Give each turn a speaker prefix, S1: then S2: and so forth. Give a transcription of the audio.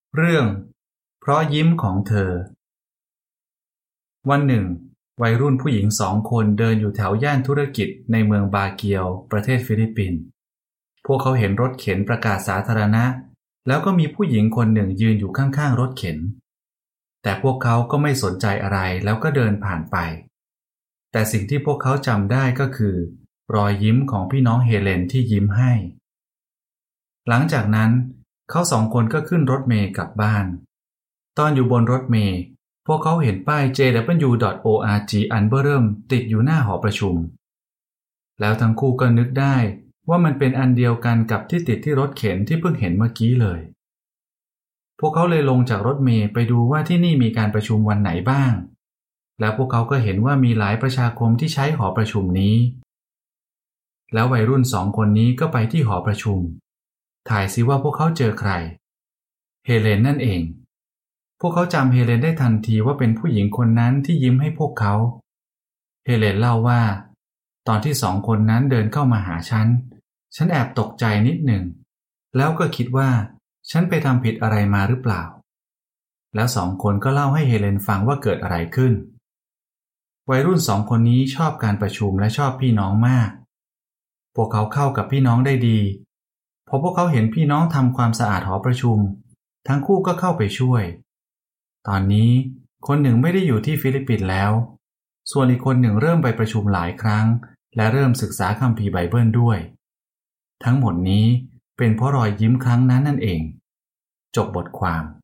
S1: เรื่องเพราะยิ้มของเธอวันหนึ่งวัยรุ่นผู้หญิง2 คนเดินอยู่แถวย่านธุรกิจในเมืองบาเกียวประเทศฟิลิปปินส์พวกเขาเห็นรถเข็นประกาศสาธารณะแล้วก็มีผู้หญิงคนหนึ่งยืนอยู่ข้างๆรถเข็นแต่พวกเขาก็ไม่สนใจอะไรแล้วก็เดินผ่านไปแต่สิ่งที่พวกเขาจำได้ก็คือรอยยิ้มของพี่น้องเฮเลนที่ยิ้มให้หลังจากนั้นเขา2 คนก็ขึ้นรถเมล์กลับบ้านตอนอยู่บนรถเมล์พวกเขาเห็นป้าย jw.org อันเบ้อเริ่มติดอยู่หน้าหอประชุมแล้วทั้งคู่ก็นึกได้ว่ามันเป็นอันเดียวกันกับที่ติดที่รถเข็นที่เพิ่งเห็นเมื่อกี้เลยพวกเขาเลยลงจากรถเมล์ไปดูว่าที่นี่มีการประชุมวันไหนบ้างแล้วพวกเขาก็เห็นว่ามีหลายประชาคมที่ใช้หอประชุมนี้แล้ววัยรุ่น2 คนนี้ก็ไปที่หอประชุมถ่ายซิว่าพวกเขาเจอใครเฮเลนนั่นเองพวกเขาจำเฮเลนได้ทันทีว่าเป็นผู้หญิงคนนั้นที่ยิ้มให้พวกเขาเฮเลนเล่าว่าตอนที่2 คนนั้นเดินเข้ามาหาฉันแอบตกใจนิดหนึ่งแล้วก็คิดว่าฉันไปทำผิดอะไรมาหรือเปล่าแล้ว2 คนก็เล่าให้เฮเลนฟังว่าเกิดอะไรขึ้นวัยรุ่น2 คนนี้ชอบการประชุมและชอบพี่น้องมากพวกเขาเข้ากับพี่น้องได้ดีพอพวกเขาเห็นพี่น้องทำความสะอาดหอประชุมทั้งคู่ก็เข้าไปช่วยตอนนี้คนหนึ่งไม่ได้อยู่ที่ฟิลิปปินส์แล้วส่วนอีกคนหนึ่งเริ่มไปประชุมหลายครั้งและเริ่มศึกษาคัมภีร์ไบเบิลด้วยทั้งหมดนี้เป็นเพราะรอยยิ้มครั้งนั้นนั่นเองจบบทความ